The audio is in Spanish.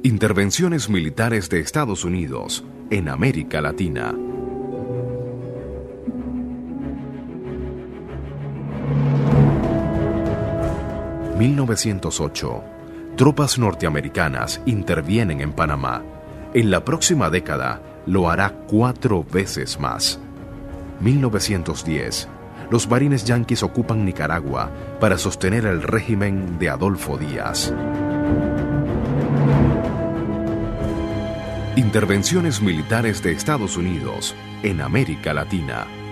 Intervenciones militares de Estados Unidos en América Latina. ...1908... Tropas norteamericanas intervienen en Panamá. En la próxima década lo hará 4 veces más. 1910... Los marines yanquis ocupan Nicaragua para sostener el régimen de Adolfo Díaz. Intervenciones militares de Estados Unidos en América Latina.